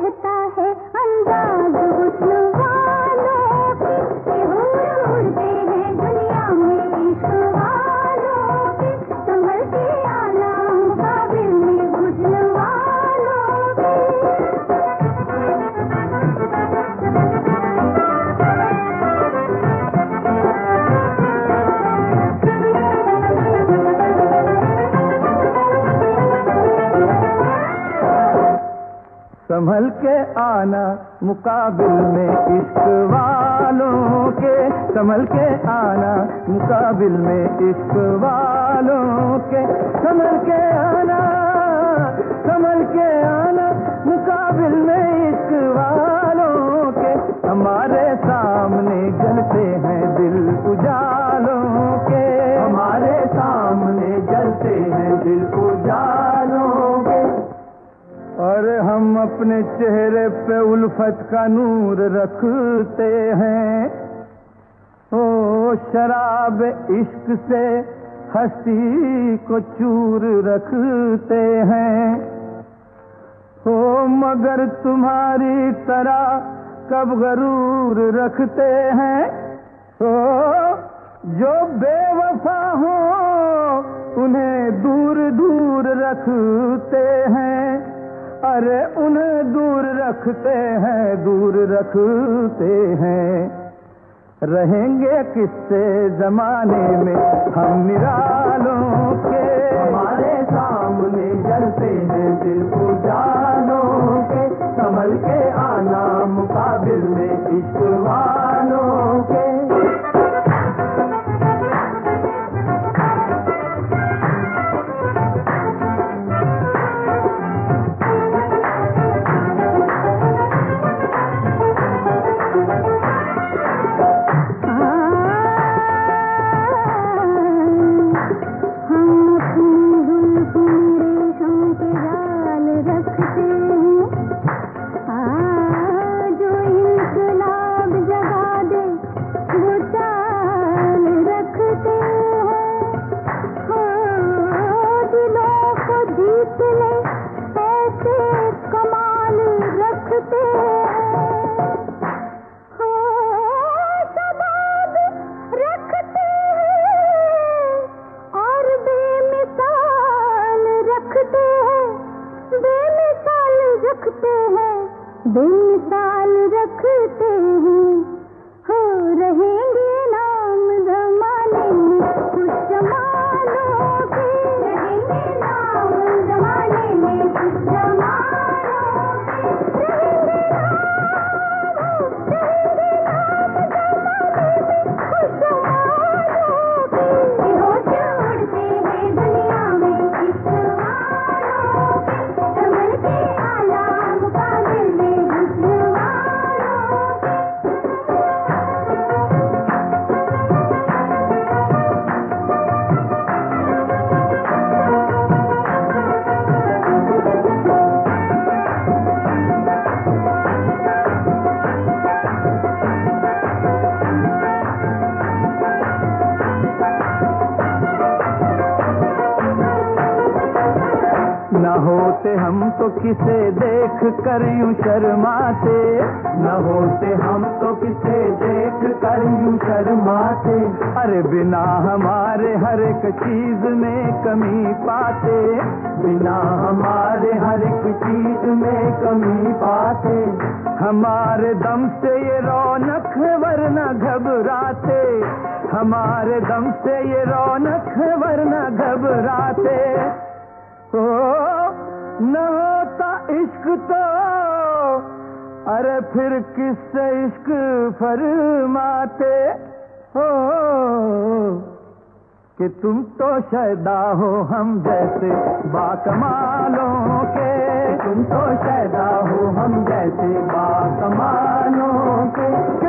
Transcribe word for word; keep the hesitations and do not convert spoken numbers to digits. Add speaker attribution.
Speaker 1: कहता है अंदाज हुस्न वालों की, ये हूर उड़ते हैं दुनिया में इश्क वालों की, संभल के आना मुकाबिल में हुस्न वालों की।
Speaker 2: संभल के आना मुकाबिल में इश्क वालों के, संभल के आना मुकाबिल में इश्क वालों के, संभल के आना, संभल के आना मुकाबिल में इश्क वालों के। हमारे सामने जलते हैं दिल उजालों के, हमारे सामने जलते हैं दिल उजालों के। और हम अपने चेहरे पे उल्फत का नूर रखते हैं, ओ शराब इश्क से हंसी को चूर रखते हैं। ओ मगर तुम्हारी तरह कब गरूर रखते हैं, ओ जो बेवफा हो उन्हें दूर दूर रखते हैं। अरे उन्हें दूर रखते हैं, दूर रखते हैं। रहेंगे किससे जमाने में हम निरालों के, हमारे सामने जलते हैं दिल उजालों के। संभल के आना मुकाबिल में इश्क वालों के।
Speaker 1: बेमिसाल रखते हैं, हो रहेंगे नाम जमाने में खुश जमानों के, रहेंगे नाम जमाने में खुश जमानों के, रहेंगे नाम, रहेंगे नाम जमाने में खुश जमानों के। ये होश उड़ते हैं दुनिया में इश्क वालों के, संभल के आना मुकाबिल में
Speaker 2: न होते हम तो किसे देख कर यूं शर्माते, न होते हम तो किसे देख कर यूं शर्माते। अरे बिना हमारे हर एक चीज में कमी पाते, बिना हमारे हर एक चीज में कमी पाते। हमारे दम से ये रौनक है वरना घबराते, हमारे दम से ये रौनक है वरना घबराते। ओ न होता इश्क तो अरे फिर किससे इश्क फरमाते हो, कि तुम तो शैदा हो हम जैसे बाकमालों के, तुम तो शैदा हो हम जैसे बाकमालों के।